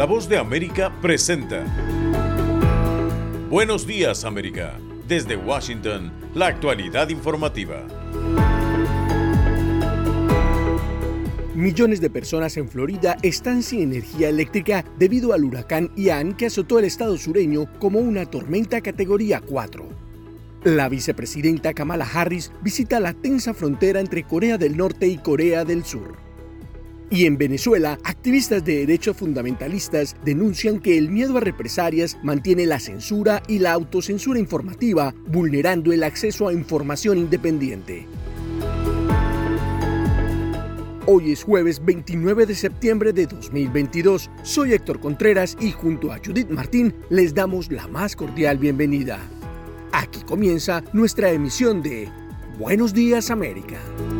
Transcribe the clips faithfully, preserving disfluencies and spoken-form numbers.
La Voz de América presenta Buenos Días, América. Desde Washington, la actualidad informativa. Millones de personas en Florida están sin energía eléctrica debido al huracán Ian que azotó el estado sureño como una tormenta categoría cuatro. La vicepresidenta Kamala Harris visita la tensa frontera entre Corea del Norte y Corea del Sur. Y en Venezuela, activistas de derechos fundamentalistas denuncian que el miedo a represalias mantiene la censura y la autocensura informativa, vulnerando el acceso a información independiente. Hoy es jueves veintinueve de septiembre de dos mil veintidós. Soy Héctor Contreras y junto a Judith Martín les damos la más cordial bienvenida. Aquí comienza nuestra emisión de Buenos Días, América.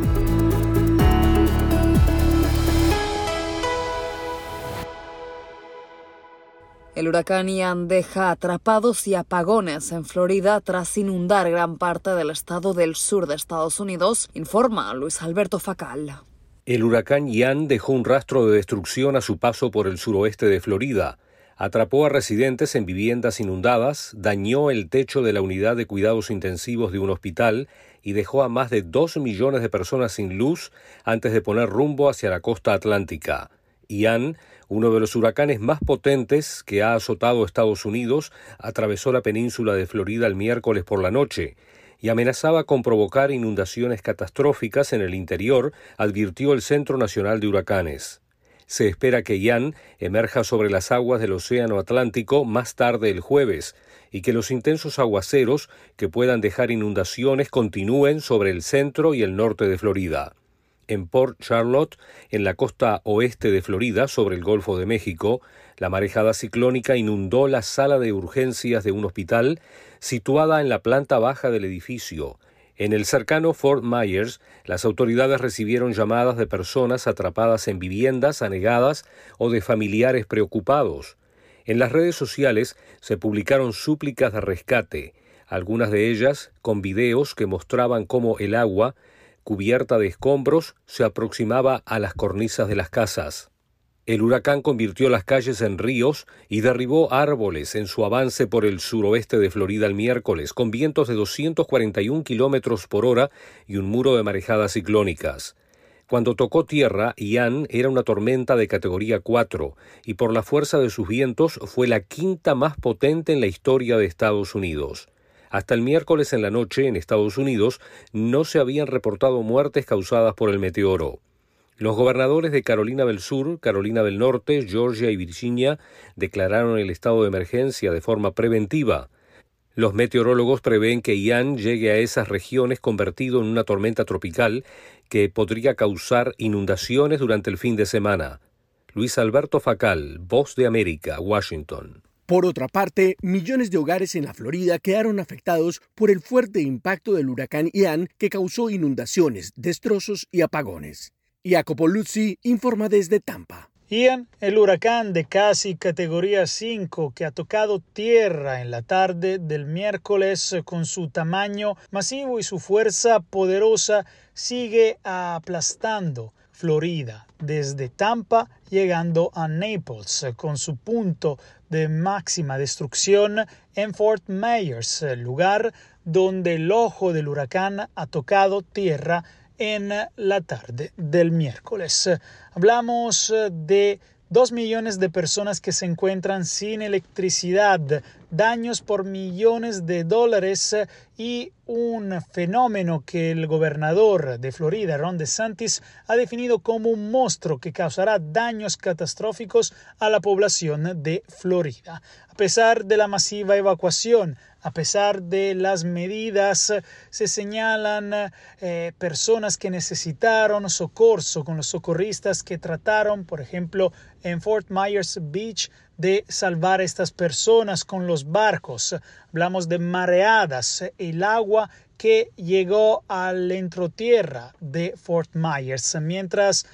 El huracán Ian deja atrapados y apagones en Florida tras inundar gran parte del estado del sur de Estados Unidos, informa Luis Alberto Facal. El huracán Ian dejó un rastro de destrucción a su paso por el suroeste de Florida. Atrapó a residentes en viviendas inundadas, dañó el techo de la unidad de cuidados intensivos de un hospital y dejó a más de dos millones de personas sin luz antes de poner rumbo hacia la costa atlántica. Ian, uno de los huracanes más potentes que ha azotado Estados Unidos, atravesó la península de Florida el miércoles por la noche y amenazaba con provocar inundaciones catastróficas en el interior, advirtió el Centro Nacional de Huracanes. Se espera que Ian emerja sobre las aguas del Océano Atlántico más tarde el jueves y que los intensos aguaceros que puedan dejar inundaciones continúen sobre el centro y el norte de Florida. En Port Charlotte, en la costa oeste de Florida, sobre el Golfo de México, la marejada ciclónica inundó la sala de urgencias de un hospital situada en la planta baja del edificio. En el cercano Fort Myers, las autoridades recibieron llamadas de personas atrapadas en viviendas anegadas o de familiares preocupados. En las redes sociales se publicaron súplicas de rescate, algunas de ellas con videos que mostraban cómo el agua, cubierta de escombros, se aproximaba a las cornisas de las casas. El huracán convirtió las calles en ríos y derribó árboles en su avance por el suroeste de Florida el miércoles, con vientos de doscientos cuarenta y un kilómetros por hora y un muro de marejadas ciclónicas. Cuando tocó tierra, Ian era una tormenta de categoría cuatro y por la fuerza de sus vientos fue la quinta más potente en la historia de Estados Unidos. Hasta el miércoles en la noche, en Estados Unidos, no se habían reportado muertes causadas por el meteoro. Los gobernadores de Carolina del Sur, Carolina del Norte, Georgia y Virginia declararon el estado de emergencia de forma preventiva. Los meteorólogos prevén que Ian llegue a esas regiones convertido en una tormenta tropical que podría causar inundaciones durante el fin de semana. Luis Alberto Facal, Voz de América, Washington. Por otra parte, millones de hogares en la Florida quedaron afectados por el fuerte impacto del huracán Ian que causó inundaciones, destrozos y apagones. Jacopo Luzzi informa desde Tampa. Ian, el huracán de casi categoría cinco que ha tocado tierra en la tarde del miércoles con su tamaño masivo y su fuerza poderosa, sigue aplastando Florida desde Tampa llegando a Naples con su punto de máxima destrucción en Fort Myers, lugar donde el ojo del huracán ha tocado tierra en la tarde del miércoles. Hablamos de dos millones de personas que se encuentran sin electricidad, daños por millones de dólares y un fenómeno que el gobernador de Florida, Ron DeSantis, ha definido como un monstruo que causará daños catastróficos a la población de Florida. A pesar de la masiva evacuación, a pesar de las medidas, se señalan eh, personas que necesitaron socorro con los socorristas que trataron, por ejemplo, en Fort Myers Beach, de salvar a estas personas con los barcos. Hablamos de mareadas, el agua que llegó al entrotierra de Fort Myers. Mientras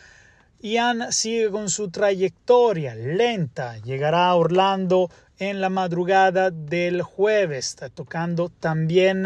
Ian sigue con su trayectoria lenta, llegará a Orlando en la madrugada del jueves, está tocando también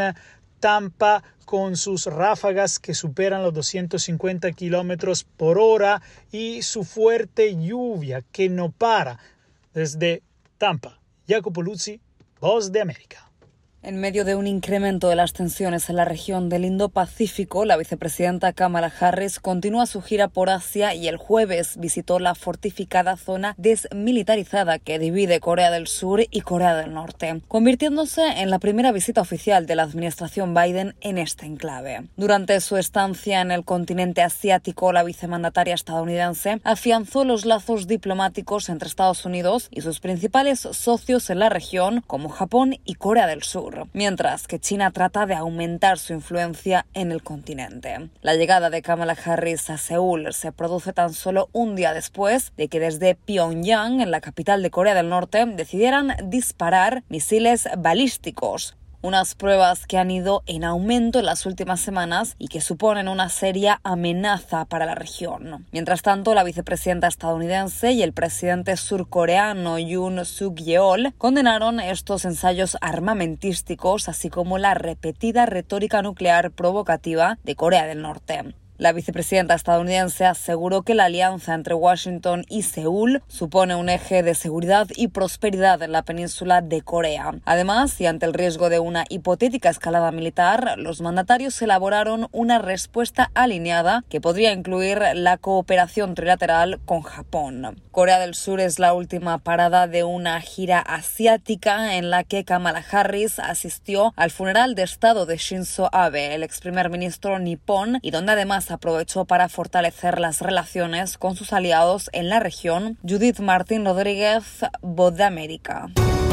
Tampa con sus ráfagas que superan los doscientos cincuenta kilómetros por hora y su fuerte lluvia que no para. Desde Tampa, Jacopo Luzzi, Voz de América. En medio de un incremento de las tensiones en la región del Indo-Pacífico, la vicepresidenta Kamala Harris continúa su gira por Asia y el jueves visitó la fortificada zona desmilitarizada que divide Corea del Sur y Corea del Norte, convirtiéndose en la primera visita oficial de la administración Biden en este enclave. Durante su estancia en el continente asiático, la vicemandataria estadounidense afianzó los lazos diplomáticos entre Estados Unidos y sus principales socios en la región, como Japón y Corea del Sur, mientras que China trata de aumentar su influencia en el continente. La llegada de Kamala Harris a Seúl se produce tan solo un día después de que desde Pyongyang, en la capital de Corea del Norte, decidieran disparar misiles balísticos. Unas pruebas que han ido en aumento en las últimas semanas y que suponen una seria amenaza para la región. Mientras tanto, la vicepresidenta estadounidense y el presidente surcoreano Yoon Suk-yeol condenaron estos ensayos armamentísticos, así como la repetida retórica nuclear provocativa de Corea del Norte. La vicepresidenta estadounidense aseguró que la alianza entre Washington y Seúl supone un eje de seguridad y prosperidad en la península de Corea. Además, y ante el riesgo de una hipotética escalada militar, los mandatarios elaboraron una respuesta alineada que podría incluir la cooperación trilateral con Japón. Corea del Sur es la última parada de una gira asiática en la que Kamala Harris asistió al funeral de Estado de Shinzo Abe, el ex primer ministro nipón, y donde además aprovechó para fortalecer las relaciones con sus aliados en la región. Judith Martín Rodríguez, Voz de América.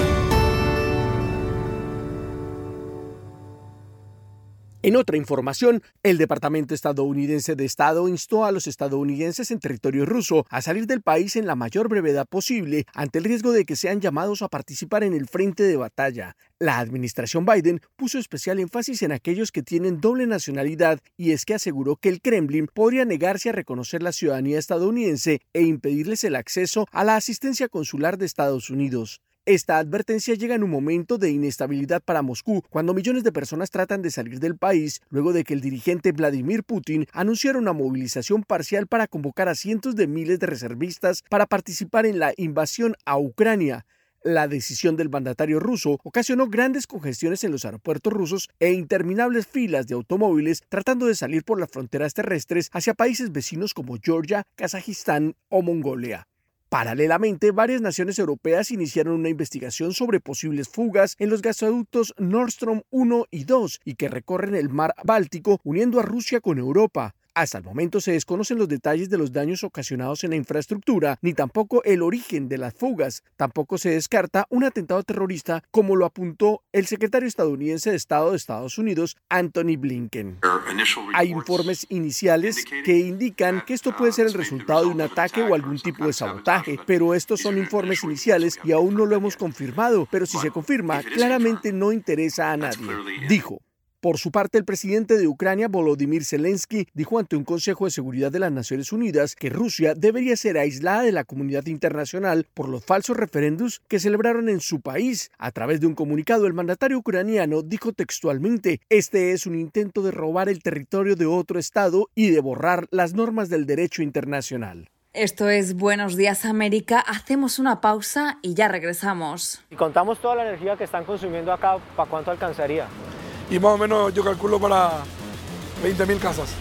En otra información, el Departamento estadounidense de Estado instó a los estadounidenses en territorio ruso a salir del país en la mayor brevedad posible ante el riesgo de que sean llamados a participar en el frente de batalla. La administración Biden puso especial énfasis en aquellos que tienen doble nacionalidad y es que aseguró que el Kremlin podría negarse a reconocer la ciudadanía estadounidense e impedirles el acceso a la asistencia consular de Estados Unidos. Esta advertencia llega en un momento de inestabilidad para Moscú, cuando millones de personas tratan de salir del país luego de que el dirigente Vladimir Putin anunciara una movilización parcial para convocar a cientos de miles de reservistas para participar en la invasión a Ucrania. La decisión del mandatario ruso ocasionó grandes congestiones en los aeropuertos rusos e interminables filas de automóviles tratando de salir por las fronteras terrestres hacia países vecinos como Georgia, Kazajistán o Mongolia. Paralelamente, varias naciones europeas iniciaron una investigación sobre posibles fugas en los gasoductos Nord Stream uno y dos y que recorren el mar Báltico uniendo a Rusia con Europa. Hasta el momento se desconocen los detalles de los daños ocasionados en la infraestructura, ni tampoco el origen de las fugas. Tampoco se descarta un atentado terrorista, como lo apuntó el secretario estadounidense de Estado de Estados Unidos, Anthony Blinken. Hay informes iniciales que indican que esto puede ser el resultado de un ataque o algún tipo de sabotaje, pero estos son informes iniciales y aún no lo hemos confirmado, pero si se confirma, claramente no interesa a nadie, dijo. Por su parte, el presidente de Ucrania, Volodymyr Zelensky, dijo ante un Consejo de Seguridad de las Naciones Unidas que Rusia debería ser aislada de la comunidad internacional por los falsos referéndums que celebraron en su país. A través de un comunicado, el mandatario ucraniano dijo textualmente: "Este es un intento de robar el territorio de otro estado y de borrar las normas del derecho internacional". Esto es Buenos Días América. Hacemos una pausa y ya regresamos. Y contamos toda la energía que están consumiendo acá, ¿para cuánto alcanzaría? Y más o menos yo calculo para veinte mil casas.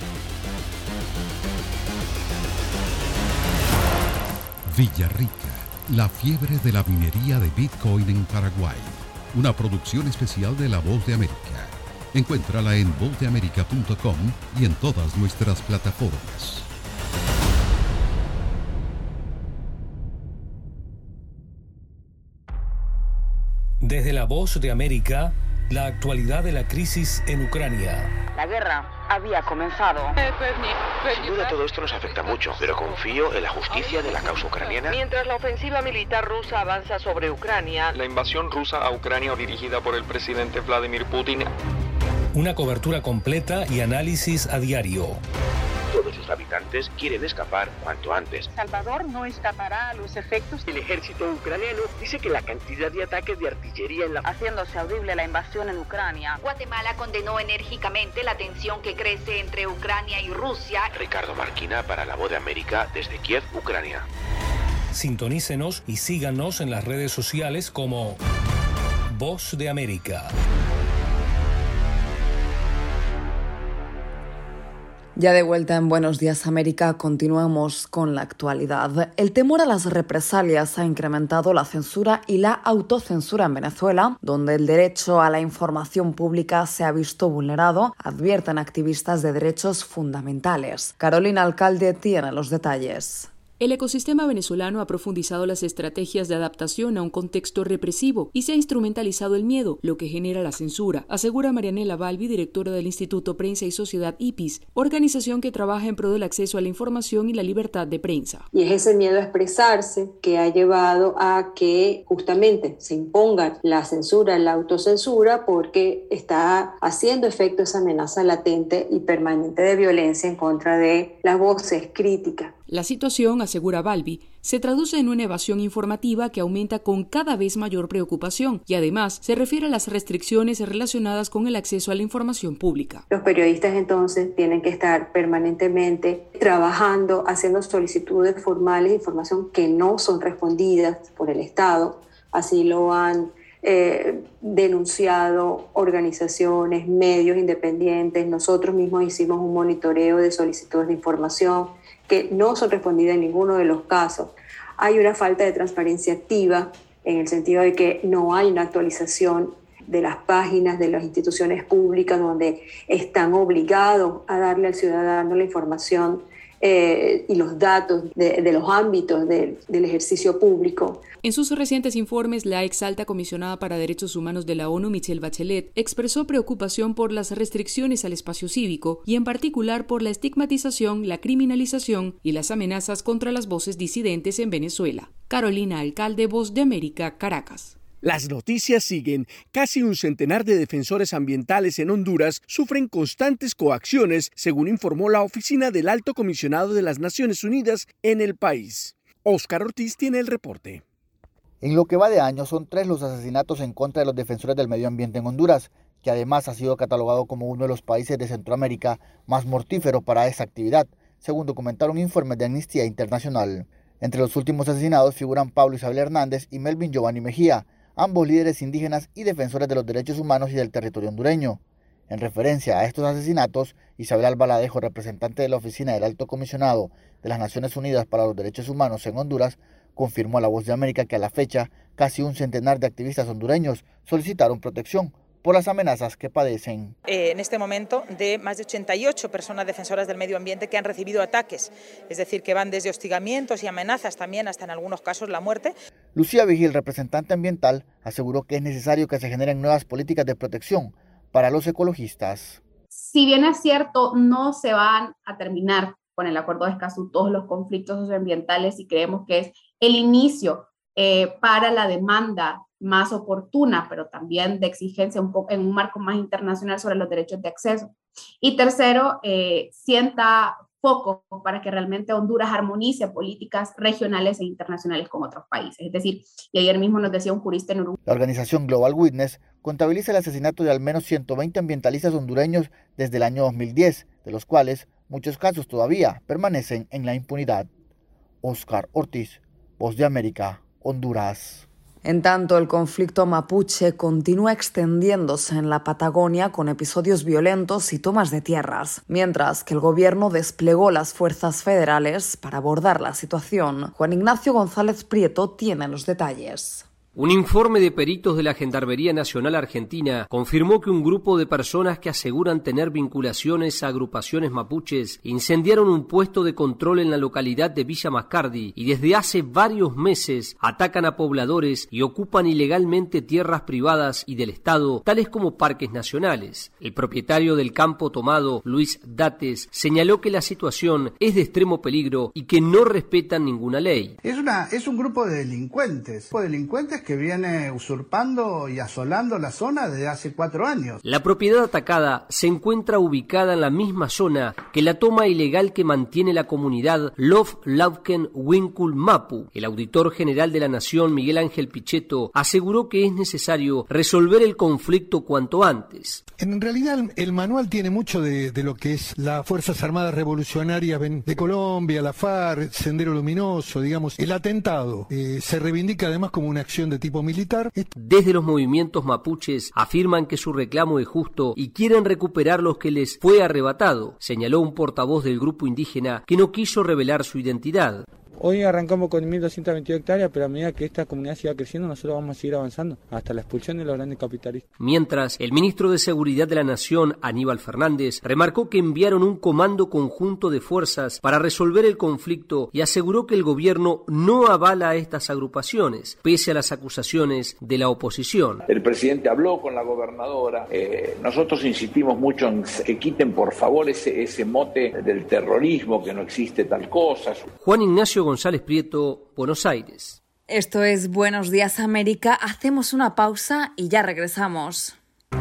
Villarrica, la fiebre de la minería de Bitcoin en Paraguay. Una producción especial de La Voz de América. Encuéntrala en voz de américa punto com y en todas nuestras plataformas. Desde La Voz de América, la actualidad de la crisis en Ucrania. La guerra había comenzado. Sin duda todo esto nos afecta mucho, pero confío en la justicia de la causa ucraniana. Mientras la ofensiva militar rusa avanza sobre Ucrania, la invasión rusa a Ucrania dirigida por el presidente Vladimir Putin. Una cobertura completa y análisis a diario. Todos sus habitantes quieren escapar cuanto antes. Salvador no escapará a los efectos. El ejército ucraniano dice que la cantidad de ataques de artillería en la... haciéndose audible la invasión en Ucrania. Guatemala condenó enérgicamente la tensión que crece entre Ucrania y Rusia. Ricardo Marquina para La Voz de América desde Kiev, Ucrania. Sintonícenos y síganos en las redes sociales como Voz de América. Ya de vuelta en Buenos Días América, continuamos con la actualidad. El temor a las represalias ha incrementado la censura y la autocensura en Venezuela, donde el derecho a la información pública se ha visto vulnerado, advierten activistas de derechos fundamentales. Carolina Alcalde tiene los detalles. El ecosistema venezolano ha profundizado las estrategias de adaptación a un contexto represivo y se ha instrumentalizado el miedo, lo que genera la censura, asegura Marianela Balbi, directora del Instituto Prensa y Sociedad I P I S, organización que trabaja en pro del acceso a la información y la libertad de prensa. Y es ese miedo a expresarse que ha llevado a que justamente se imponga la censura, la autocensura, porque está haciendo efecto esa amenaza latente y permanente de violencia en contra de las voces críticas. La situación, asegura Balbi, se traduce en una evasión informativa que aumenta con cada vez mayor preocupación y además se refiere a las restricciones relacionadas con el acceso a la información pública. Los periodistas entonces tienen que estar permanentemente trabajando, haciendo solicitudes formales de información que no son respondidas por el Estado. Así lo han eh, denunciado organizaciones, medios independientes. Nosotros mismos hicimos un monitoreo de solicitudes de información que no son respondidas en ninguno de los casos. Hay una falta de transparencia activa en el sentido de que no hay una actualización de las páginas de las instituciones públicas donde están obligados a darle al ciudadano la información eh, y los datos de, de los ámbitos de, del ejercicio público. En sus recientes informes, la ex alta comisionada para Derechos Humanos de la ONU, Michelle Bachelet, expresó preocupación por las restricciones al espacio cívico y en particular por la estigmatización, la criminalización y las amenazas contra las voces disidentes en Venezuela. Carolina Alcalde, Voz de América, Caracas. Las noticias siguen. Casi un centenar de defensores ambientales en Honduras sufren constantes coacciones, según informó la Oficina del Alto Comisionado de las Naciones Unidas en el país. Óscar Ortiz tiene el reporte. En lo que va de año, son tres los asesinatos en contra de los defensores del medio ambiente en Honduras, que además ha sido catalogado como uno de los países de Centroamérica más mortífero para esta actividad, según documentaron informes de Amnistía Internacional. Entre los últimos asesinados figuran Pablo Isabel Hernández y Melvin Giovanni Mejía, ambos líderes indígenas y defensores de los derechos humanos y del territorio hondureño. En referencia a estos asesinatos, Isabel Albaladejo, representante de la Oficina del Alto Comisionado de las Naciones Unidas para los Derechos Humanos en Honduras, confirmó a La Voz de América que a la fecha casi un centenar de activistas hondureños solicitaron protección por las amenazas que padecen. Eh, en este momento, de más de ochenta y ocho personas defensoras del medio ambiente que han recibido ataques, es decir, que van desde hostigamientos y amenazas también hasta en algunos casos la muerte. Lucía Vigil, representante ambiental, aseguró que es necesario que se generen nuevas políticas de protección para los ecologistas. Si bien es cierto, no se van a terminar con el Acuerdo de Escazú todos los conflictos socioambientales y creemos que es el inicio eh, para la demanda más oportuna, pero también de exigencia un poco en un marco más internacional sobre los derechos de acceso. Y tercero, eh, sienta foco para que realmente Honduras armonice políticas regionales e internacionales con otros países. Es decir, y ayer mismo nos decía un jurista en Uruguay. La organización Global Witness contabiliza el asesinato de al menos ciento veinte ambientalistas hondureños desde el año dos mil diez, de los cuales muchos casos todavía permanecen en la impunidad. Óscar Ortiz, Voz de América, Honduras. En tanto, el conflicto mapuche continúa extendiéndose en la Patagonia con episodios violentos y tomas de tierras, mientras que el gobierno desplegó las fuerzas federales para abordar la situación. Juan Ignacio González Prieto tiene los detalles. Un informe de peritos de la Gendarmería Nacional Argentina confirmó que un grupo de personas que aseguran tener vinculaciones a agrupaciones mapuches incendiaron un puesto de control en la localidad de Villa Mascardi y desde hace varios meses atacan a pobladores y ocupan ilegalmente tierras privadas y del Estado, tales como parques nacionales. El propietario del campo tomado, Luis Dates, señaló que la situación es de extremo peligro y que no respetan ninguna ley. Es, una, es un grupo de delincuentes, delincuentes Fernández, que viene usurpando y asolando la zona desde hace cuatro años. La propiedad atacada se encuentra ubicada en la misma zona que la toma ilegal que mantiene la comunidad Love Lauken Winkul Mapu. El auditor general de la Nación, Miguel Ángel Pichetto, aseguró que es necesario resolver el conflicto cuanto antes. En realidad el manual tiene mucho de, de lo que es las Fuerzas Armadas Revolucionarias de Colombia, la FARC, Sendero Luminoso, digamos. El atentado eh, se reivindica además como una acción de tipo militar. Desde los movimientos mapuches afirman que su reclamo es justo y quieren recuperar lo que les fue arrebatado, señaló un portavoz del grupo indígena que no quiso revelar su identidad. Hoy arrancamos con mil doscientas veintidós hectáreas, pero a medida que esta comunidad siga creciendo, nosotros vamos a seguir avanzando hasta la expulsión de los grandes capitalistas. Mientras, el ministro de Seguridad de la Nación, Aníbal Fernández, remarcó que enviaron un comando conjunto de fuerzas para resolver el conflicto y aseguró que el gobierno no avala a estas agrupaciones, pese a las acusaciones de la oposición. El presidente habló con la gobernadora. Eh, nosotros insistimos mucho en que quiten, por favor, ese, ese mote del terrorismo, que no existe tal cosa. Juan Ignacio González Prieto, Buenos Aires. Esto es Buenos Días América. Hacemos una pausa y ya regresamos.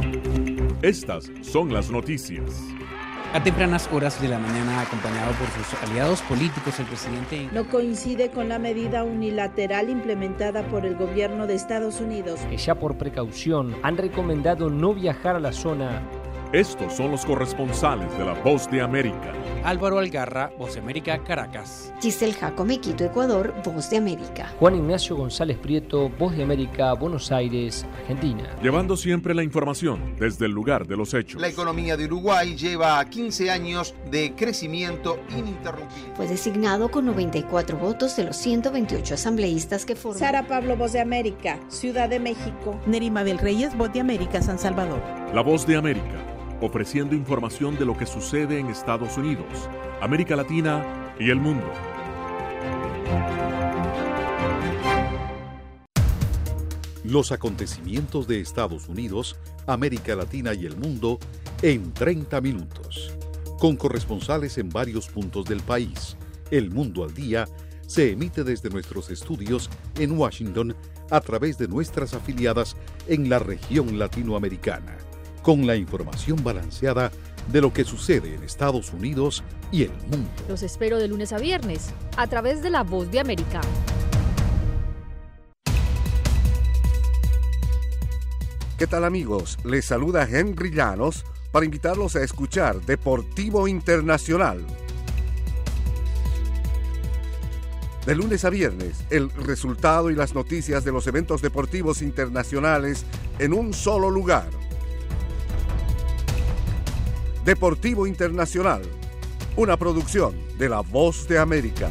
Estas son las noticias. A tempranas horas de la mañana, acompañado por sus aliados políticos, el presidente no coincide con la medida unilateral implementada por el gobierno de Estados Unidos, que ya por precaución han recomendado no viajar a la zona. Estos son los corresponsales de La Voz de América. Álvaro Algarra, Voz de América, Caracas. Giselle Jacome, Quito, Ecuador, Voz de América. Juan Ignacio González Prieto, Voz de América, Buenos Aires, Argentina. Llevando siempre la información desde el lugar de los hechos. La economía de Uruguay lleva quince años de crecimiento ininterrumpido. Fue designado con noventa y cuatro votos de los ciento veintiocho asambleístas que forman. Sara Pablo, Voz de América, Ciudad de México. Nerima Mabel Reyes, Voz de América, San Salvador. La Voz de América, ofreciendo información de lo que sucede en Estados Unidos, América Latina y el mundo. Los acontecimientos de Estados Unidos, América Latina y el mundo en treinta minutos. Con corresponsales en varios puntos del país. El Mundo al Día se emite desde nuestros estudios en Washington a través de nuestras afiliadas en la región latinoamericana, con la información balanceada de lo que sucede en Estados Unidos y el mundo. Los espero de lunes a viernes, a través de La Voz de América. ¿Qué tal, amigos? Les saluda Henry Llanos para invitarlos a escuchar Deportivo Internacional. De lunes a viernes, el resultado y las noticias de los eventos deportivos internacionales en un solo lugar. Deportivo Internacional, una producción de La Voz de América.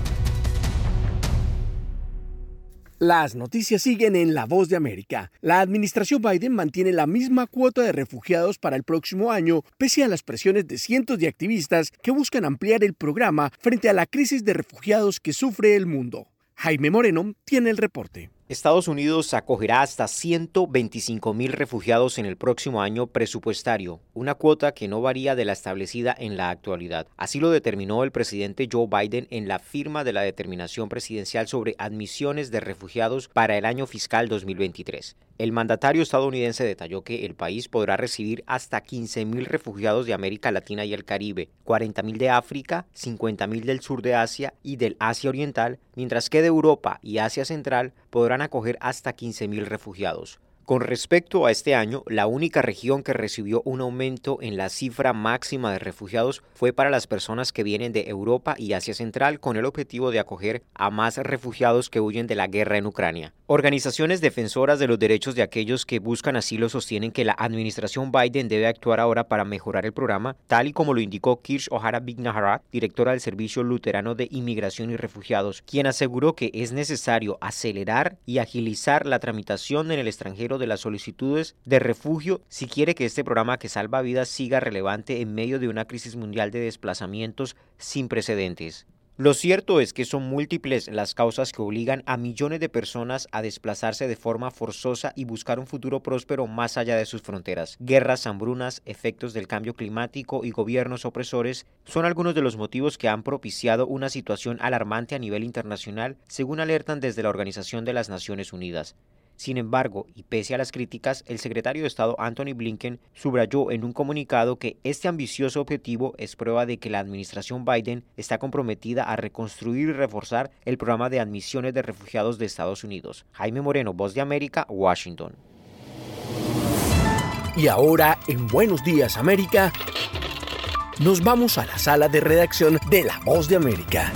Las noticias siguen en La Voz de América. La administración Biden mantiene la misma cuota de refugiados para el próximo año, pese a las presiones de cientos de activistas que buscan ampliar el programa frente a la crisis de refugiados que sufre el mundo. Jaime Moreno tiene el reporte. Estados Unidos acogerá hasta ciento veinticinco mil refugiados en el próximo año presupuestario, una cuota que no varía de la establecida en la actualidad. Así lo determinó el presidente Joe Biden en la firma de la determinación presidencial sobre admisiones de refugiados para el año fiscal dos mil veintitrés. El mandatario estadounidense detalló que el país podrá recibir hasta quince mil refugiados de América Latina y el Caribe, cuarenta mil de África, cincuenta mil del sur de Asia y del Asia Oriental, mientras que de Europa y Asia Central podrán acoger hasta quince mil refugiados. Con respecto a este año, la única región que recibió un aumento en la cifra máxima de refugiados fue para las personas que vienen de Europa y Asia Central, con el objetivo de acoger a más refugiados que huyen de la guerra en Ucrania. Organizaciones defensoras de los derechos de aquellos que buscan asilo sostienen que la administración Biden debe actuar ahora para mejorar el programa, tal y como lo indicó Kirsh O'Hara Bignaharat, directora del Servicio Luterano de Inmigración y Refugiados, quien aseguró que es necesario acelerar y agilizar la tramitación en el extranjero de las solicitudes de refugio si quiere que este programa que salva vidas siga relevante en medio de una crisis mundial de desplazamientos sin precedentes. Lo cierto es que son múltiples las causas que obligan a millones de personas a desplazarse de forma forzosa y buscar un futuro próspero más allá de sus fronteras. Guerras, hambrunas, efectos del cambio climático y gobiernos opresores son algunos de los motivos que han propiciado una situación alarmante a nivel internacional, según alertan desde la Organización de las Naciones Unidas. Sin embargo, y pese a las críticas, el secretario de Estado Antony Blinken subrayó en un comunicado que este ambicioso objetivo es prueba de que la administración Biden está comprometida a reconstruir y reforzar el programa de admisiones de refugiados de Estados Unidos. Jaime Moreno, Voz de América, Washington. Y ahora, en Buenos Días América, nos vamos a la sala de redacción de La Voz de América.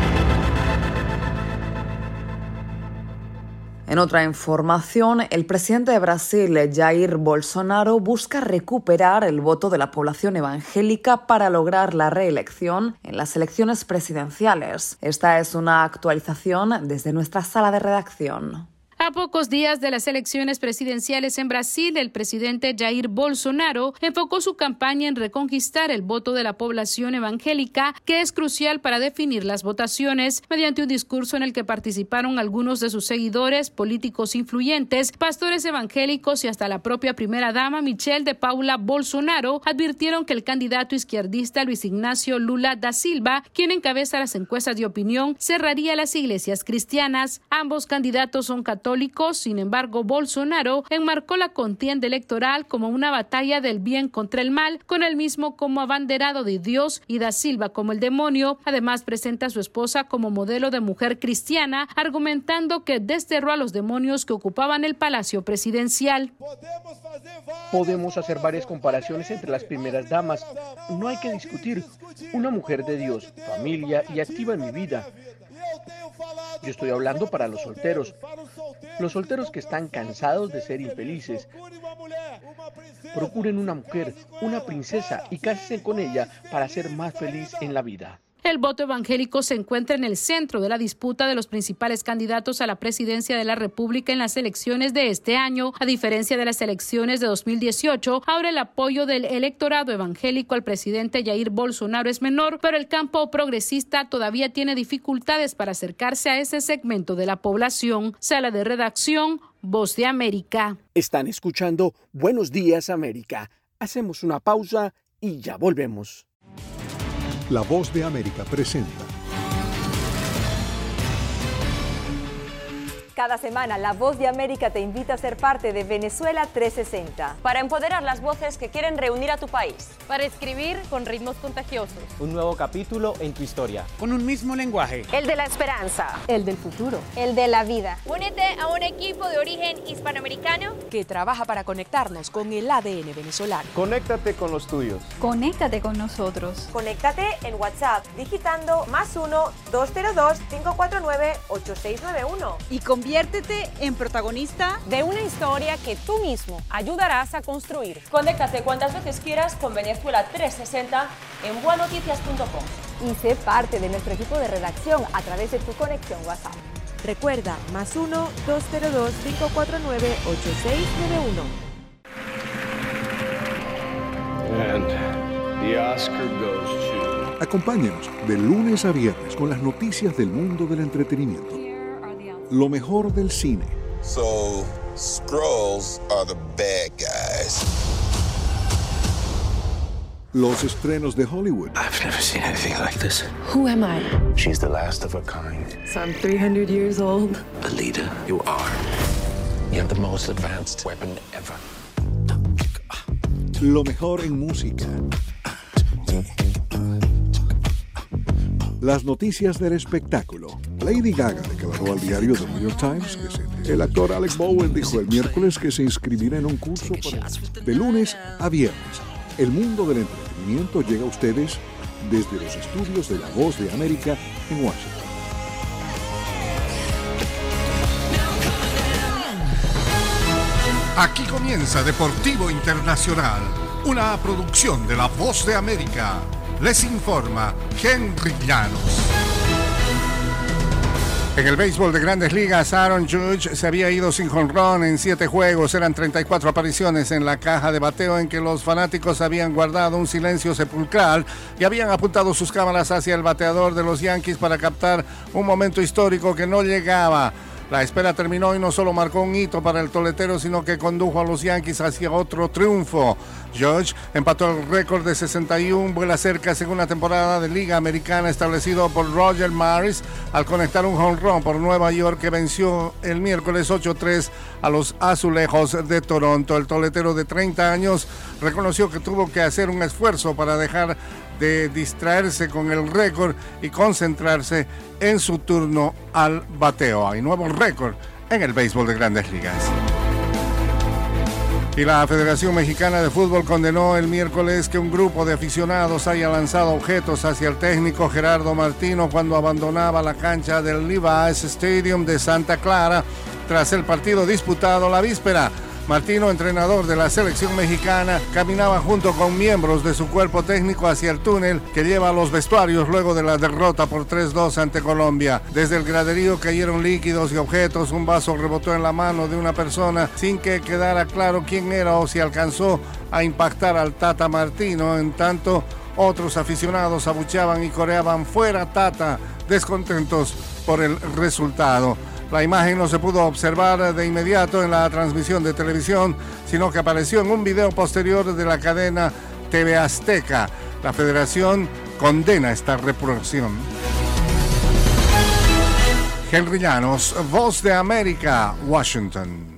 En otra información, el presidente de Brasil, Jair Bolsonaro, busca recuperar el voto de la población evangélica para lograr la reelección en las elecciones presidenciales. Esta es una actualización desde nuestra sala de redacción. A pocos días de las elecciones presidenciales en Brasil, el presidente Jair Bolsonaro enfocó su campaña en reconquistar el voto de la población evangélica, que es crucial para definir las votaciones, mediante un discurso en el que participaron algunos de sus seguidores, políticos influyentes, pastores evangélicos y hasta la propia primera dama Michelle de Paula Bolsonaro. Advirtieron que el candidato izquierdista Luis Ignacio Lula da Silva, quien encabeza las encuestas de opinión, cerraría las iglesias cristianas. Ambos candidatos son católicos. Sin embargo, Bolsonaro enmarcó la contienda electoral como una batalla del bien contra el mal, con él mismo como abanderado de Dios y da Silva como el demonio. Además, presenta a su esposa como modelo de mujer cristiana, argumentando que desterró a los demonios que ocupaban el palacio presidencial. Podemos hacer varias comparaciones entre las primeras damas. No hay que discutir. Una mujer de Dios, familia y activa en mi vida. Yo estoy hablando para los solteros, los solteros que están cansados de ser infelices. Procuren una mujer, una princesa y cásense con ella para ser más feliz en la vida. El voto evangélico se encuentra en el centro de la disputa de los principales candidatos a la presidencia de la República en las elecciones de este año. A diferencia de las elecciones de dos mil dieciocho, ahora el apoyo del electorado evangélico al presidente Jair Bolsonaro es menor, pero el campo progresista todavía tiene dificultades para acercarse a ese segmento de la población. Sala de redacción, Voz de América. Están escuchando Buenos Días América. Hacemos una pausa y ya volvemos. La Voz de América presenta. Cada semana, La Voz de América te invita a ser parte de Venezuela trescientos sesenta. Para empoderar las voces que quieren reunir a tu país. Para escribir con ritmos contagiosos. Un nuevo capítulo en tu historia. Con un mismo lenguaje. El de la esperanza. El del futuro. El de la vida. Únete a un equipo de origen hispanoamericano que trabaja para conectarnos con el A D N venezolano. Conéctate con los tuyos. Conéctate con nosotros. Conéctate en WhatsApp digitando más uno, dos cero dos, cinco cuatro nueve, ocho seis nueve uno. Y con Conviértete en protagonista de una historia que tú mismo ayudarás a construir. Conéctate cuantas veces quieras con Venezuela trescientos sesenta en bua noticias punto com. Y sé parte de nuestro equipo de redacción a través de tu conexión WhatsApp. Recuerda, más uno, dos cero dos, cinco cuatro nueve, ocho seis nueve uno. And the Oscar goes to... Acompáñenos de lunes a viernes con las noticias del mundo del entretenimiento. Lo mejor del cine. So, Skrulls are the bad guys. Los estrenos de Hollywood. I've never seen anything like this. Who am I? She's the last of her kind. So I'm three hundred years old. A leader, you are. You have the most advanced weapon ever. Lo mejor en música. Las noticias del espectáculo. Lady Gaga declaró al diario The New York Times que se... El actor Alec Bowen dijo el miércoles que se inscribirá en un curso para... de lunes a viernes. El mundo del entretenimiento llega a ustedes desde los estudios de La Voz de América en Washington. Aquí comienza Deportivo Internacional, una producción de La Voz de América. Les informa Henry Llanos. En el béisbol de Grandes Ligas, Aaron Judge se había ido sin jonrón en siete juegos. Eran treinta y cuatro apariciones en la caja de bateo en que los fanáticos habían guardado un silencio sepulcral y habían apuntado sus cámaras hacia el bateador de los Yankees para captar un momento histórico que no llegaba. La espera terminó y no solo marcó un hito para el toletero, sino que condujo a los Yankees hacia otro triunfo. Judge empató el récord de sesenta y uno vuelas cerca según la temporada de Liga Americana establecido por Roger Maris al conectar un home run por Nueva York que venció el miércoles ocho tres a los Azulejos de Toronto. El toletero de treinta años reconoció que tuvo que hacer un esfuerzo para dejar de distraerse con el récord y concentrarse en su turno al bateo. Hay nuevo récord en el béisbol de Grandes Ligas. Y la Federación Mexicana de Fútbol condenó el miércoles que un grupo de aficionados haya lanzado objetos hacia el técnico Gerardo Martino cuando abandonaba la cancha del Levi's Stadium de Santa Clara tras el partido disputado la víspera. Martino, entrenador de la selección mexicana, caminaba junto con miembros de su cuerpo técnico hacia el túnel que lleva a los vestuarios luego de la derrota por tres dos ante Colombia. Desde el graderío cayeron líquidos y objetos, un vaso rebotó en la mano de una persona sin que quedara claro quién era o si alcanzó a impactar al Tata Martino. En tanto, otros aficionados abucheaban y coreaban "fuera Tata", descontentos por el resultado. La imagen no se pudo observar de inmediato en la transmisión de televisión, sino que apareció en un video posterior de la cadena T V Azteca. La Federación condena esta reproducción. Henry Llanos, Voz de América, Washington.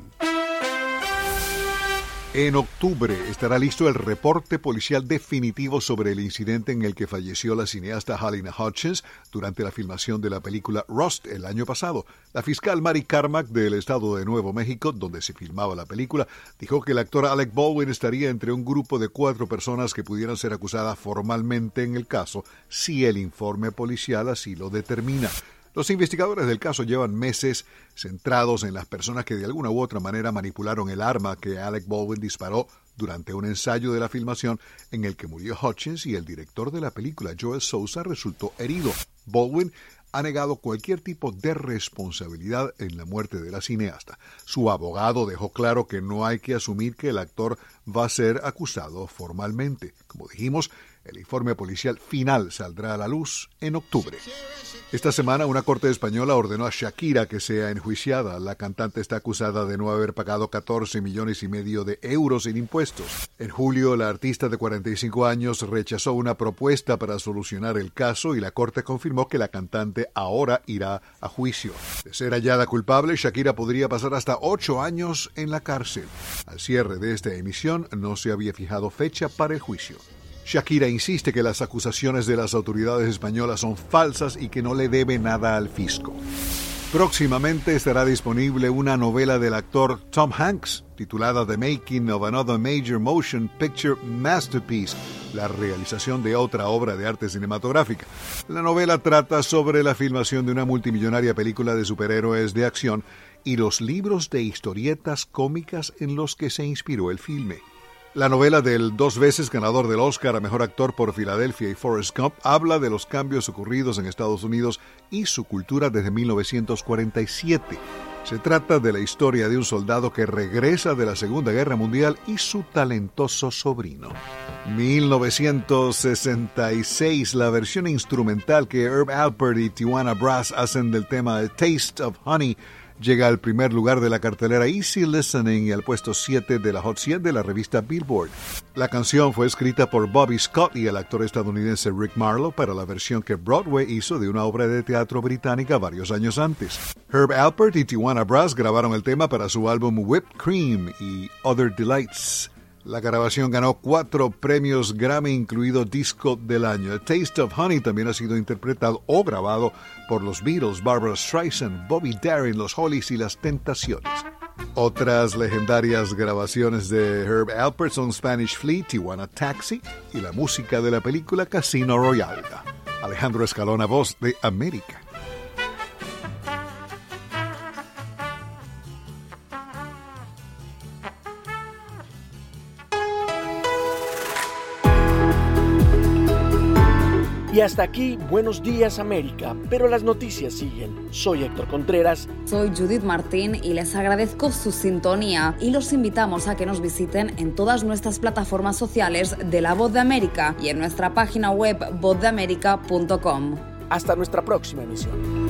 En octubre estará listo el reporte policial definitivo sobre el incidente en el que falleció la cineasta Halyna Hutchins durante la filmación de la película Rust el año pasado. La fiscal Mary Carmack del estado de Nuevo México, donde se filmaba la película, dijo que el actor Alec Baldwin estaría entre un grupo de cuatro personas que pudieran ser acusadas formalmente en el caso si el informe policial así lo determina. Los investigadores del caso llevan meses centrados en las personas que de alguna u otra manera manipularon el arma que Alec Baldwin disparó durante un ensayo de la filmación en el que murió Hutchins y el director de la película, Joel Souza, resultó herido. Baldwin ha negado cualquier tipo de responsabilidad en la muerte de la cineasta. Su abogado dejó claro que no hay que asumir que el actor va a ser acusado formalmente. Como dijimos, el informe policial final saldrá a la luz en octubre. Esta semana una corte española ordenó a Shakira que sea enjuiciada. La cantante está acusada de no haber pagado catorce millones y medio de euros en impuestos. En julio, la artista de cuarenta y cinco años rechazó una propuesta para solucionar el caso y la corte confirmó que la cantante ahora irá a juicio. De ser hallada culpable, Shakira podría pasar hasta ocho años en la cárcel. Al cierre de esta emisión no se había fijado fecha para el juicio. Shakira insiste que las acusaciones de las autoridades españolas son falsas y que no le debe nada al fisco. Próximamente estará disponible una novela del actor Tom Hanks, titulada The Making of Another Major Motion Picture Masterpiece, la realización de otra obra de arte cinematográfica. La novela trata sobre la filmación de una multimillonaria película de superhéroes de acción y los libros de historietas cómicas en los que se inspiró el filme. La novela del dos veces ganador del Oscar a Mejor Actor por Filadelfia y Forrest Gump habla de los cambios ocurridos en Estados Unidos y su cultura desde mil novecientos cuarenta y siete. Se trata de la historia de un soldado que regresa de la Segunda Guerra Mundial y su talentoso sobrino. mil novecientos sesenta y seis, la versión instrumental que Herb Alpert y Tijuana Brass hacen del tema A Taste of Honey llega al primer lugar de la cartelera Easy Listening y al puesto siete de la Hot cien de la revista Billboard. La canción fue escrita por Bobby Scott y el actor estadounidense Rick Marlowe para la versión que Broadway hizo de una obra de teatro británica varios años antes. Herb Alpert y Tijuana Brass grabaron el tema para su álbum Whipped Cream y Other Delights. La grabación ganó cuatro premios Grammy, incluido Disco del Año. A Taste of Honey también ha sido interpretado o grabado por los Beatles, Barbra Streisand, Bobby Darin, los Hollies y las Tentaciones. Otras legendarias grabaciones de Herb Alpert son Spanish Flea, Tijuana Taxi y la música de la película Casino Royale. Alejandro Escalona, Voz de América. Y hasta aquí, Buenos Días América, pero las noticias siguen. Soy Héctor Contreras. Soy Judith Martín y les agradezco su sintonía y los invitamos a que nos visiten en todas nuestras plataformas sociales de La Voz de América y en nuestra página web voz de américa punto com. Hasta nuestra próxima emisión.